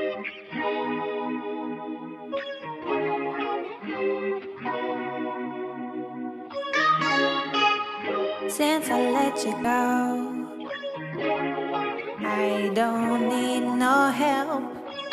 Since I let you go, I don't need no help.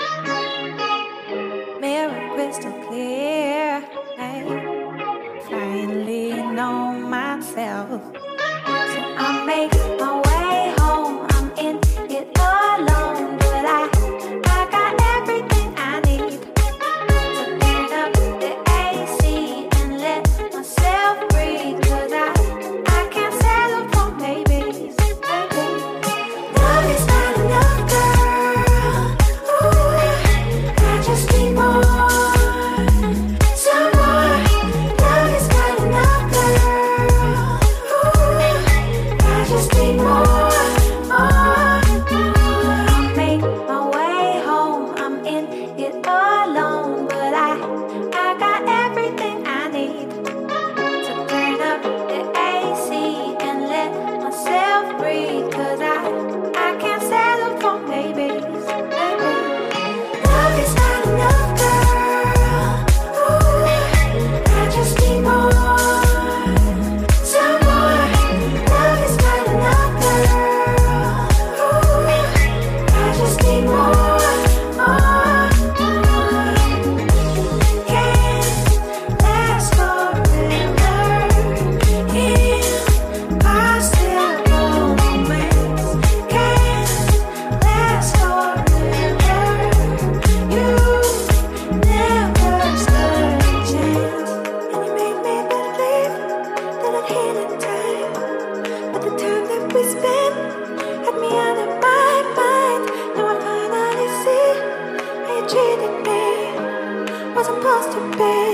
Mirror crystal clear, I finally know myself. So I make my way home, I'm in it alone, but I got everything I need to turn up the AC and let myself breathe. 'Cause I can't settle for maybes, baby. Love is not enough, girl. Ooh, I just need more, some more. Love is not enough, girl. Ooh, I just need more, more. I make my way home, I'm in it alone, but I got everything I need to turn up the AC and let myself breathe. 'Cause I can't settle for maybes, baby. Love is not enough, girl. Ooh, I just need more, some more. Love is not enough, girl. Ooh, I just need more, more. Can't last forever. Impossible moments can't last forever. You never stood a chance, and you made me believe that I'd heal in time. But the time that we spent had me out of my mind. Now I finally see how you treated me. Wasn't supposed to be.